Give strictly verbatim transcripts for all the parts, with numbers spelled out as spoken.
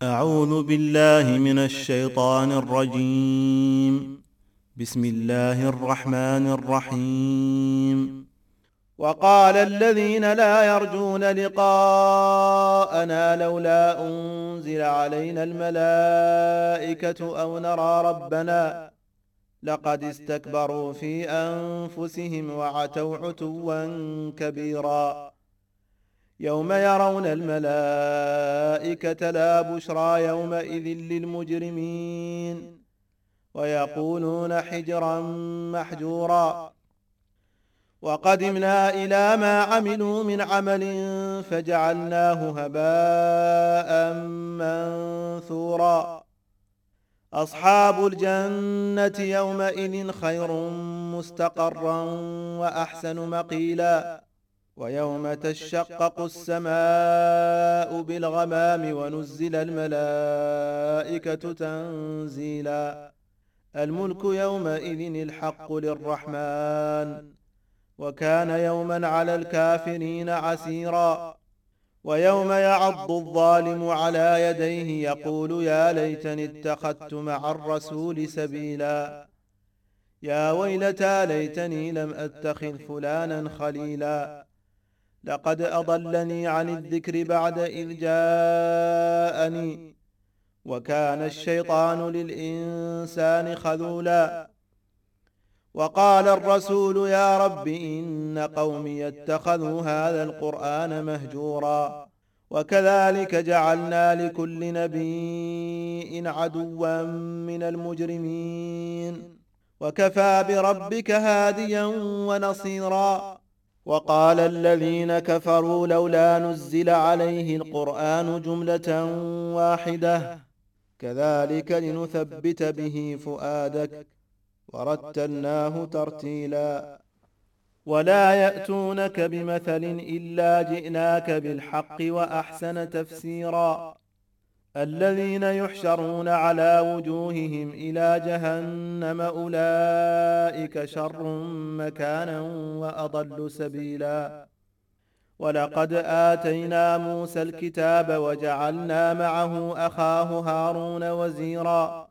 أعوذ بالله من الشيطان الرجيم. بسم الله الرحمن الرحيم. وقال الذين لا يرجون لقاءنا لولا أنزل علينا الملائكة أو نرى ربنا لقد استكبروا في أنفسهم وعتوا عتوا كبيرا. يوم يرون الملائكة لا بشرى يومئذ للمجرمين ويقولون حجرا محجورا. وقدمنا إلى ما عملوا من عمل فجعلناه هباء منثورا. أصحاب الجنة يومئذ خير مستقرا وأحسن مقيلا. ويوم تشقق السماء بالغمام ونزل الملائكة تنزيلا. الملك يومئذ الحق للرحمن وكان يوما على الكافرين عسيرا. ويوم يعض الظالم على يديه يقول يا ليتني اتخذت مع الرسول سبيلا. يا ويلتى ليتني لم أتخذ فلانا خليلا. لقد أضلني عن الذكر بعد إذ جاءني وكان الشيطان للإنسان خذولا. وقال الرسول يا رب إن قومي اتخذوا هذا القرآن مهجورا. وكذلك جعلنا لكل نبي عدوا من المجرمين وكفى بربك هاديا ونصيرا. وقال الذين كفروا لولا نزل عليه القرآن جملة واحدة كذلك لنثبت به فؤادك ورتلناه ترتيلا. ولا يأتونك بمثل إلا جئناك بالحق وأحسن تفسيرا. الذين يحشرون على وجوههم إلى جهنم أولئك شر مكانا وأضل سبيلا. ولقد آتينا موسى الكتاب وجعلنا معه أخاه هارون وزيرا.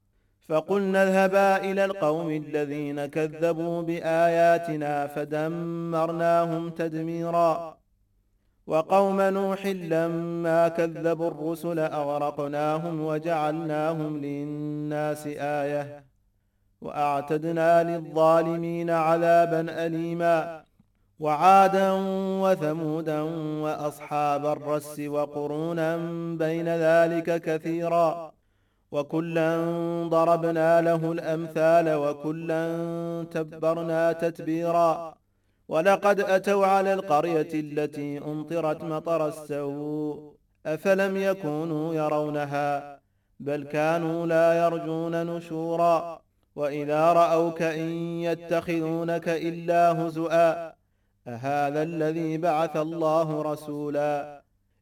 فقلنا اذهبا إلى القوم الذين كذبوا بآياتنا فدمرناهم تدميرا. وقوم نوح لما كذبوا الرسل أغرقناهم وجعلناهم للناس آية وأعتدنا للظالمين عذابا أليما. وعادا وثمودا وأصحاب الرس وقرونا بين ذلك كثيرا. وكلا ضربنا له الأمثال وكلا تبرنا تتبيرا. ولقد أتوا على القرية التي أمطرت مطر السوء أفلم يكونوا يرونها بل كانوا لا يرجون نشورا. وإذا رأوك إن يتخذونك إلا هزؤا أهذا الذي بعث الله رسولا.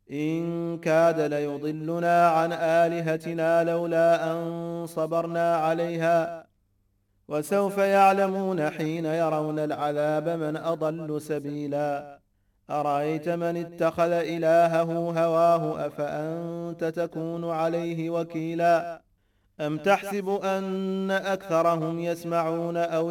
إن كاد ليضلنا عن آلهتنا لولا أن صبرنا عليها. وسوف يعلمون حين يرون العذاب من أضل سبيلا. أرأيت من اتخذ إلهه هواه أفأنت تكون عليه وكيلا. أم تحسب أن أكثرهم يسمعون أو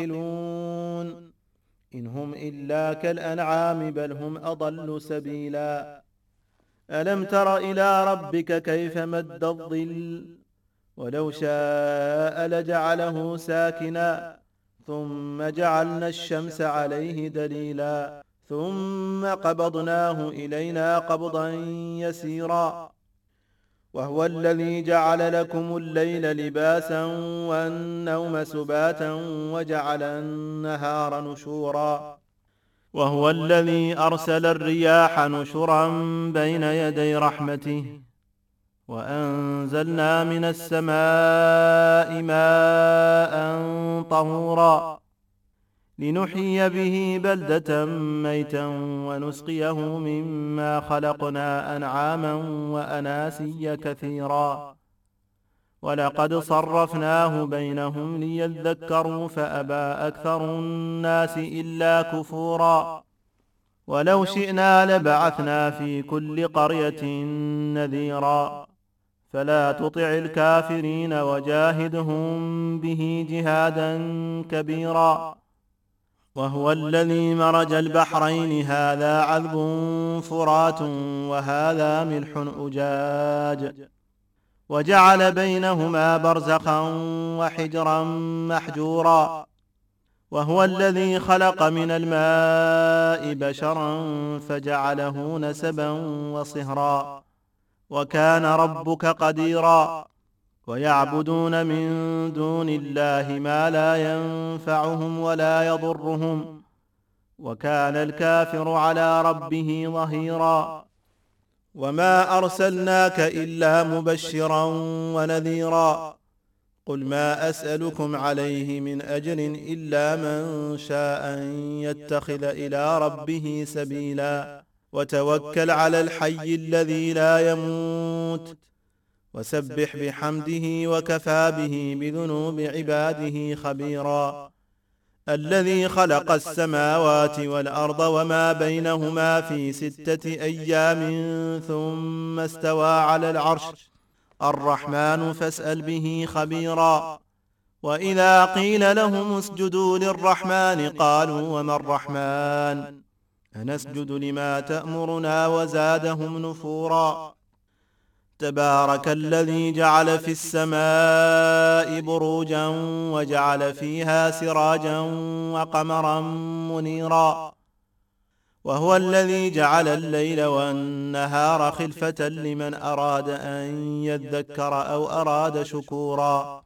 يعقلون إن هم إلا كالأنعام بل هم أضل سبيلا. ألم تر إلى ربك كيف مد الظل ولو شاء لجعله ساكنا ثم جعلنا الشمس عليه دليلا ثم قبضناه إلينا قبضا يسيرا. وهو الذي جعل لكم الليل لباسا والنوم سباتا وجعل النهار نشورا. وهو الذي أرسل الرياح نشرا بين يدي رحمته وأنزلنا من السماء ماء طهورا لنحيي به بلدة ميتا ونسقيه مما خلقنا أنعاما وأناسيا كثيرا. ولقد صرفناه بينهم ليذكروا فأبى أكثر الناس إلا كفورا. ولو شئنا لبعثنا في كل قرية نذيرا فلا تطع الكافرين وجاهدهم به جهادا كبيرا. وهو الذي مرج البحرين هذا عذب فرات وهذا ملح أجاج وجعل بينهما برزخا وحجرا محجورا. وهو الذي خلق من الماء بشرا فجعله نسبا وصهرا وكان ربك قديرا. ويعبدون من دون الله ما لا ينفعهم ولا يضرهم وكان الكافر على ربه ظهيرا. وما أرسلناك إلا مبشرا ونذيرا. قل ما أسألكم عليه من أجر إلا من شاء أن يتخذ إلى ربه سبيلا وتوكل على الحي الذي لا يموت وسبح بحمده وكفى به بذنوب عباده خبيرا. الذي خلق السماوات والأرض وما بينهما في ستة أيام ثم استوى على العرش الرحمن فاسأل به خبيرا. وإذا قيل لهم اسجدوا للرحمن قالوا وما الرحمن أنسجد لما تأمرنا وزادهم نفورا. تبارك الذي جعل في السماء بروجا وجعل فيها سراجا وقمرا منيرا. وهو الذي جعل الليل والنهار خلفة لمن أراد أن يذكر أو أراد شكورا.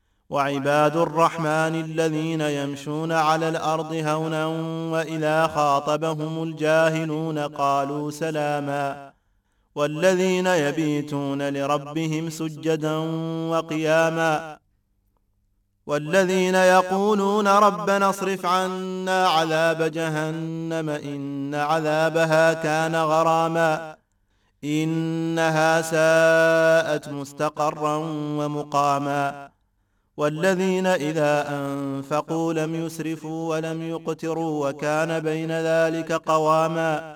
وعباد الرحمن الذين يمشون على الأرض هونا وإذا خاطبهم الجاهلون قالوا سلاما. والذين يبيتون لربهم سجدا وقياما. والذين يقولون ربنا اصرف عنا عذاب جهنم إن عذابها كان غراما إنها ساءت مستقرا ومقاما. والذين إذا أنفقوا لم يسرفوا ولم يقتروا وكان بين ذلك قواما.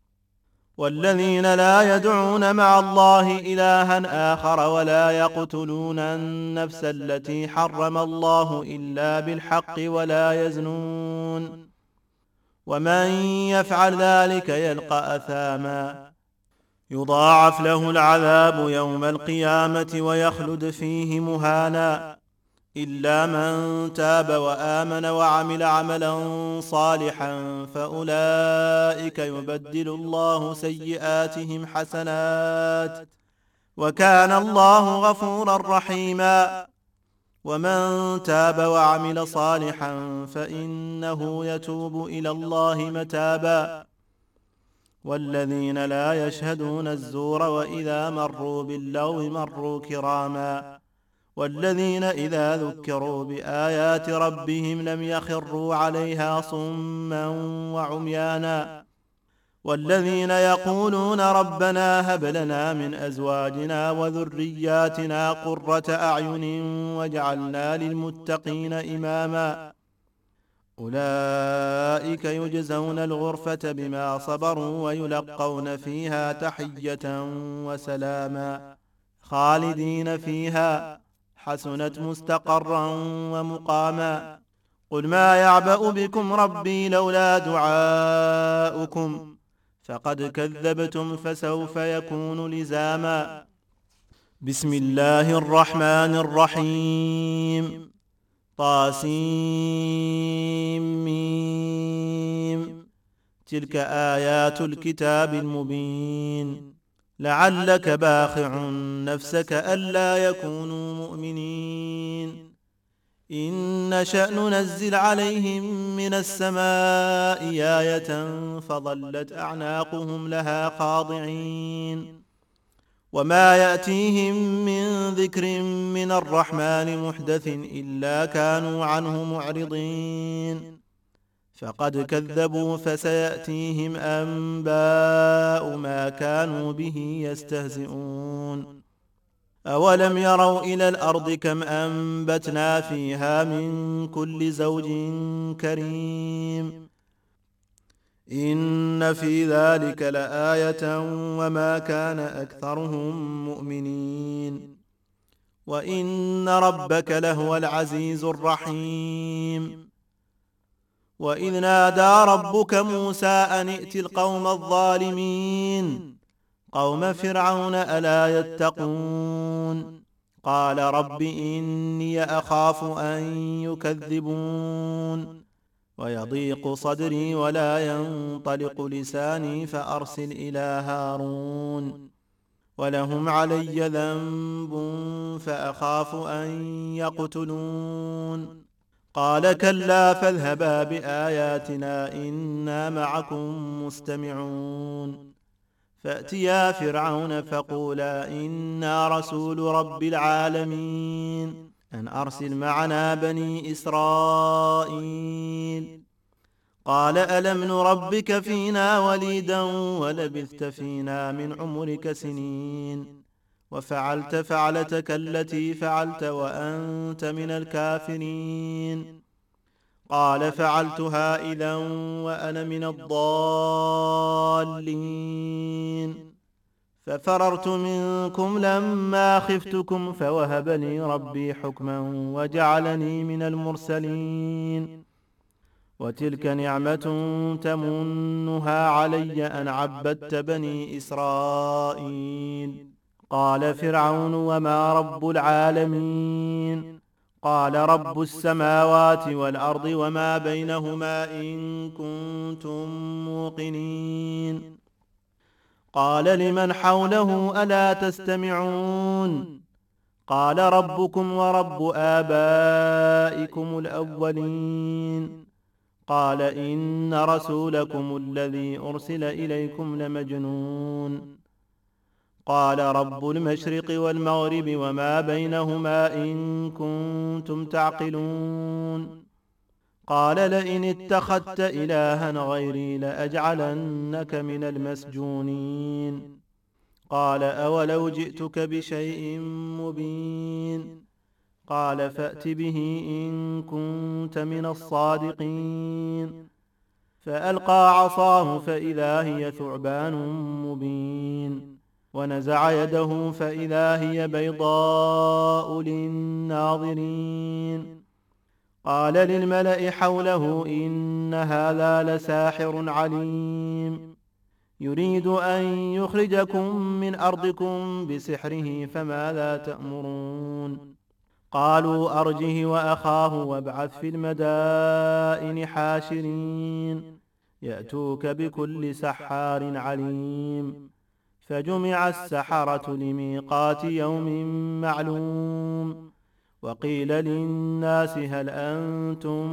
والذين لا يدعون مع الله إلها آخر ولا يقتلون النفس التي حرم الله إلا بالحق ولا يزنون ومن يفعل ذلك يلقى أثاما يضاعف له العذاب يوم القيامة ويخلد فيه مهانا إلا من تاب وآمن وعمل عملا صالحا فأولئك يبدل الله سيئاتهم حسنات وكان الله غفورا رحيما. ومن تاب وعمل صالحا فإنه يتوب إلى الله متابا. والذين لا يشهدون الزور وإذا مروا باللغو مروا كراما. والذين إذا ذكروا بآيات ربهم لم يخروا عليها صما وعميانا. والذين يقولون ربنا هب لنا من أزواجنا وذرياتنا قرة أعين واجعلنا للمتقين إماما. أولئك يجزون الغرفة بما صبروا ويلقون فيها تحية وسلاما خالدين فيها حسنت مستقرا ومقاما. قل ما يعبأ بكم ربي لولا دعاؤكم فقد كذبتم فسوف يكون لزاما. بسم الله الرحمن الرحيم. طاسيم. تلك آيات الكتاب المبين. لعلك باخع نفسك ألا يكونوا مؤمنين. إن نشأ ننزل عليهم من السماء آية فظلت أعناقهم لها خاضعين. وما يأتيهم من ذكر من الرحمن محدث إلا كانوا عنه معرضين. فقد كذبوا فسيأتيهم أنباء ما كانوا به يستهزئون. أولم يروا إلى الأرض كم أنبتنا فيها من كل زوج كريم. إن في ذلك لآية وما كان أكثرهم مؤمنين. وإن ربك لهو العزيز الرحيم. وإذ نادى ربك موسى أن ائت القوم الظالمين قوم فرعون ألا يتقون قال رب إني أخاف أن يكذبون ويضيق صدري ولا ينطلق لساني فأرسل إلى هارون ولهم علي ذنب فأخاف أن يقتلون قال كلا فاذهبا بآياتنا إنا معكم مستمعون فأتيا فرعون فقولا إنا رسول رب العالمين أن أرسل معنا بني إسرائيل قال ألم نربك فينا وليدا ولبثت فينا من عمرك سنين وفعلت فعلتك التي فعلت وأنت من الكافرين قال فعلتها إذا وأنا من الضالين ففررت منكم لما خفتكم فوهب لي ربي حكما وجعلني من المرسلين وتلك نعمة تمنها علي أن عبدت بني إسرائيل قال فرعون وما رب العالمين قال رب السماوات والأرض وما بينهما إن كنتم موقنين قال لمن حوله ألا تستمعون قال ربكم ورب آبائكم الأولين قال إن رسولكم الذي أرسل إليكم لمجنون قال رب المشرق والمغرب وما بينهما إن كنتم تعقلون قال لئن اتخذت إلها غيري لأجعلنك من المسجونين قال أولو جئتك بشيء مبين قال فأت به إن كنت من الصادقين فألقى عصاه فإذا هي ثعبان مبين ونزع يده فإذا هي بيضاء للناظرين قال للملأ حوله إن هذا لساحر عليم يريد أن يخرجكم من أرضكم بسحره فماذا تأمرون قالوا أرجه وأخاه وابعث في المدائن حاشرين يأتوك بكل سحار عليم فجمع السحرة لميقات يوم معلوم وقيل للناس هل أنتم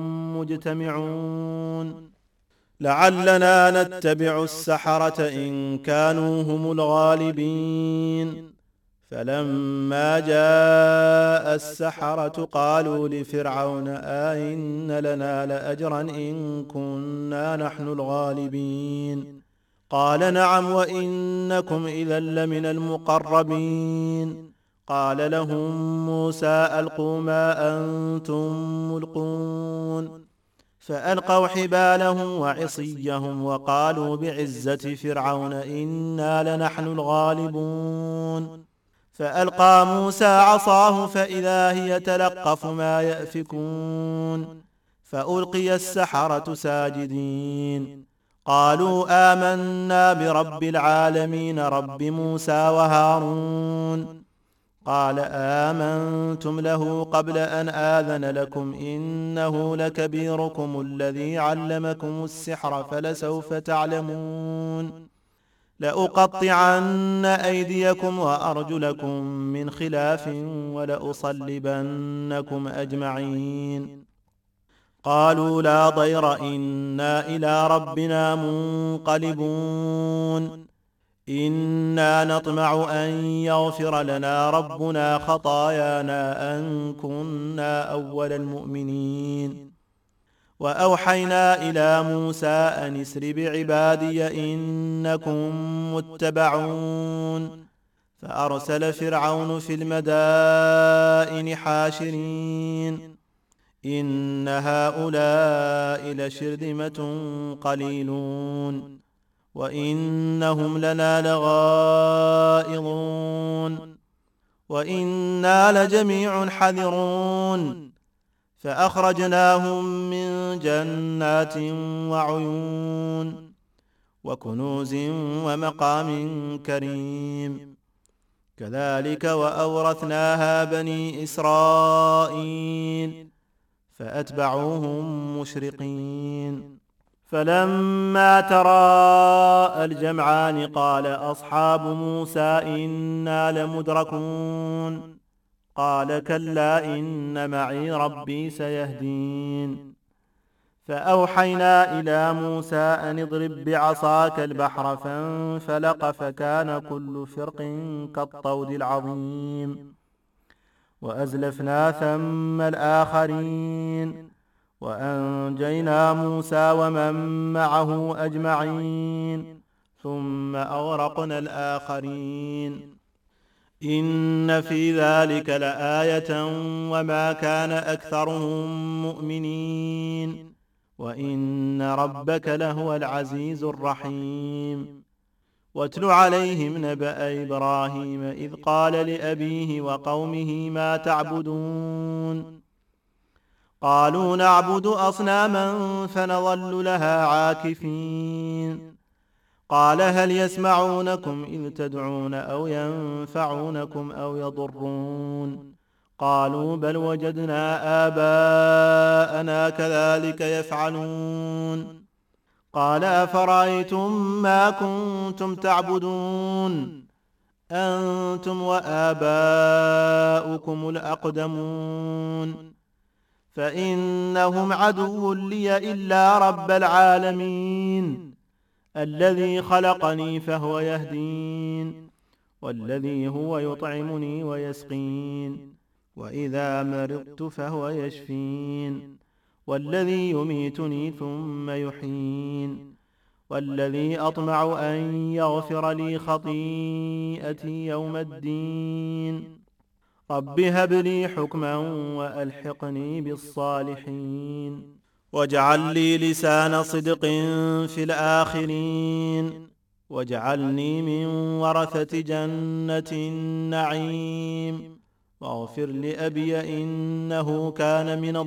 مجتمعون لعلنا نتبع السحرة إن كانوا هم الغالبين فلما جاء السحرة قالوا لفرعون أئن لنا لأجرا إن كنا نحن الغالبين قال نعم وإنكم إذا لمن المقربين قال لهم موسى ألقوا ما أنتم ملقون فألقوا حبالهم وعصيهم وقالوا بعزة فرعون إنا لنحن الغالبون فألقى موسى عصاه فإذا هي تلقف ما يأفكون فألقي السحرة ساجدين قالوا آمنا برب العالمين رب موسى وهارون قال آمنتم له قبل أن آذن لكم إنه لكبيركم الذي علمكم السحر فلسوف تعلمون لأقطعن أيديكم وأرجلكم من خلاف ولأصلبنكم أجمعين قالوا لا ضير إنا إلى ربنا منقلبون إنا نطمع أن يغفر لنا ربنا خطايانا أن كنا أول المؤمنين وأوحينا إلى موسى أن اسر بعبادي إنكم متبعون فأرسل فرعون في المدائن حاشرين إن هؤلاء لشرذمة قليلون وإنهم لنا لغائظون وإنا لجميع حذرون فأخرجناهم من جنات وعيون وكنوز ومقام كريم كذلك وأورثناها بني إسرائيل فأتبعوهم مشرقين فلما تراءى الجمعان قال أصحاب موسى إنا لمدركون قال كلا إن معي ربي سيهدين فأوحينا إلى موسى أن اضرب بعصاك البحر فانفلق فكان كل فرق كالطود العظيم وأزلفنا ثم الآخرين وأنجينا موسى ومن معه أجمعين ثم أغرقنا الآخرين إن في ذلك لآية وما كان أكثرهم مؤمنين وإن ربك لهو العزيز الرحيم واتل عليهم نبأ إبراهيم إذ قال لأبيه وقومه ما تعبدون قالوا نعبد أصناما فنظل لها عاكفين قال هل يسمعونكم إذ تدعون أو ينفعونكم أو يضرون قالوا بل وجدنا آباءنا كذلك يفعلون قال أفرأيتم ما كنتم تعبدون أنتم وآباؤكم الأقدمون فإنهم عدو لي إلا رب العالمين الذي خلقني فهو يهدين والذي هو يطعمني ويسقين وإذا مرضت فهو يشفين والذي يميتني ثم يحيين والذي أطمع أن يغفر لي خطيئتي يوم الدين رب هب لي حكما وألحقني بالصالحين واجعل لي لسان صدق في الآخرين واجعلني من ورثة جنة النعيم واغفر لأبي إنه كان من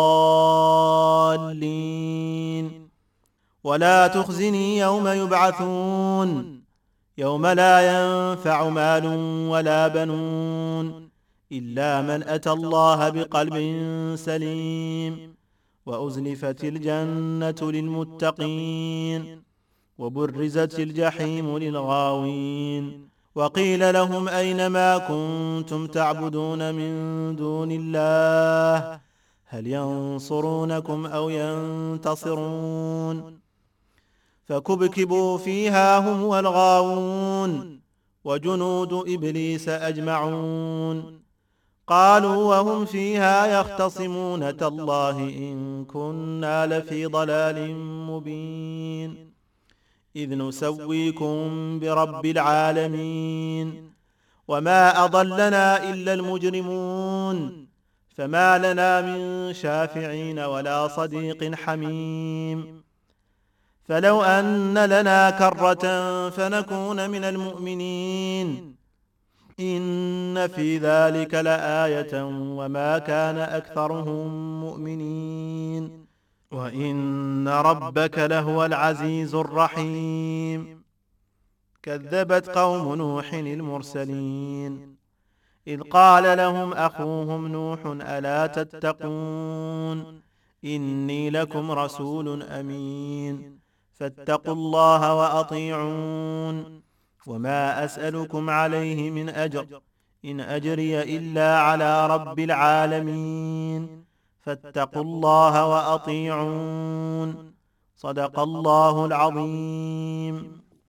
الضالين ولا تخزني يوم يبعثون يوم لا ينفع مال ولا بنون إلا من أتى الله بقلب سليم وأزلفت الجنة للمتقين وبرزت الجحيم للغاوين وقيل لهم أين ما كنتم تعبدون من دون الله هل ينصرونكم أو ينتصرون فكبكبوا فيها هم والغاوون وجنود إبليس أجمعون قالوا وهم فيها يختصمون تالله إن كنا لفي ضلال مبين إذ نسويكم برب العالمين وما أضلنا إلا المجرمون فما لنا من شافعين ولا صديق حميم فلو أن لنا كرة فنكون من المؤمنين إن في ذلك لآية وما كان أكثرهم مؤمنين وإن ربك لهو العزيز الرحيم كذبت قوم نوح المرسلين إذ قال لهم أخوهم نوح ألا تتقون إني لكم رسول أمين فاتقوا الله وأطيعون وما أسألكم عليه من أجر إن أجري إلا على رب العالمين فاتقوا الله وأطيعون صدق الله العظيم.